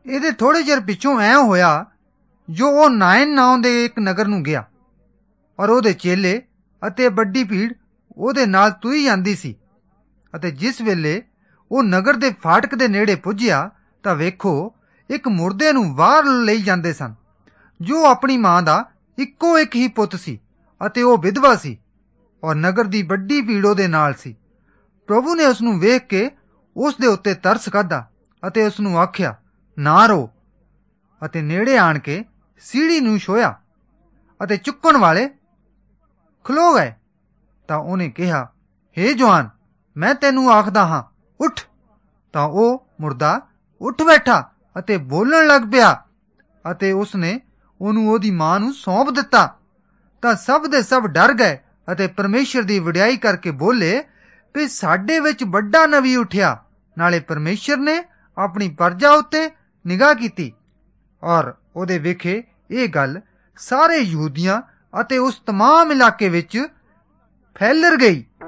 ਇਹਦੇ ਥੋੜੇ ਚਿਰ ਪਿੱਛੋਂ ਐਂ ਹੋਇਆ ਜੋ ਉਹ ਨਾਇਨ ਨਾਂ ਦੇ ਇੱਕ ਨਗਰ ਨੂੰ ਗਿਆ, ਔਰ ਉਹਦੇ ਚੇਲੇ ਅਤੇ ਵੱਡੀ ਭੀੜ ਉਹਦੇ ਨਾਲ ਤੁਰੀ ਜਾਂਦੀ ਸੀ। ਅਤੇ ਜਿਸ ਵੇਲੇ ਉਹ ਨਗਰ ਦੇ ਫਾਟਕ ਦੇ ਨੇੜੇ ਪੁੱਜਿਆ ਤਾਂ ਵੇਖੋ, ਇੱਕ ਮੁਰਦੇ ਨੂੰ ਬਾਹਰ ਲਈ ਜਾਂਦੇ ਸਨ, ਜੋ ਆਪਣੀ ਮਾਂ ਦਾ ਇੱਕੋ ਇੱਕ ਹੀ ਪੁੱਤ ਸੀ ਅਤੇ ਉਹ ਵਿਧਵਾ ਸੀ, ਔਰ ਨਗਰ ਦੀ ਵੱਡੀ ਭੀੜ ਉਹਦੇ ਨਾਲ ਸੀ। ਪ੍ਰਭੂ ਨੇ ਉਸ ਨੂੰ ਵੇਖ ਕੇ ਉਸ ਦੇ ਉੱਤੇ ਤਰਸ ਖਾਧਾ ਅਤੇ ਉਸ ਨੂੰ ਆਖਿਆ, ਨਾ ਰੋ। ਅਤੇ ਨੇੜੇ ਆਣ ਕੇ ਸੀੜੀ ਨੂੰ ਛੋਹਿਆ ਅਤੇ ਚੁੱਕਣ ਵਾਲੇ ਖਲੋ ਗਏ। ਤਾਂ ਉਹਨੇ ਕਿਹਾ, ਹੇ ਜਵਾਨ, ਮੈਂ ਤੈਨੂੰ ਆਖਦਾ ਹਾਂ, ਉੱਠ। ਤਾਂ ਉਹ ਮੁਰਦਾ ਉੱਠ ਬੈਠਾ ਅਤੇ ਬੋਲਣ ਲੱਗ ਪਿਆ, ਅਤੇ ਉਸਨੇ ਉਹਨੂੰ ਉਹਦੀ ਮਾਂ ਨੂੰ ਸੌਂਪ ਦਿੱਤਾ। ਤਾਂ ਸਭ ਦੇ ਸਭ ਡਰ ਗਏ ਅਤੇ ਪਰਮੇਸ਼ਰ ਦੀ ਵਡਿਆਈ ਕਰਕੇ ਬੋਲੇ ਵੀ ਸਾਡੇ ਵਿੱਚ ਵੱਡਾ ਨਬੀ ਉੱਠਿਆ, ਨਾਲੇ ਪਰਮੇਸ਼ਰ ਨੇ ਆਪਣੀ ਪਰਜਾ ਉੱਤੇ ਨਿਗਾਹ ਕੀਤੀ। ਔਰ ਉਹਦੇ ਵਿਖੇ ਇਹ ਗੱਲ ਸਾਰੇ ਯਹੂਦੀਆਂ ਅਤੇ ਉਸ ਤਮਾਮ ਇਲਾਕੇ ਵਿੱਚ ਫੈਲਰ ਗਈ।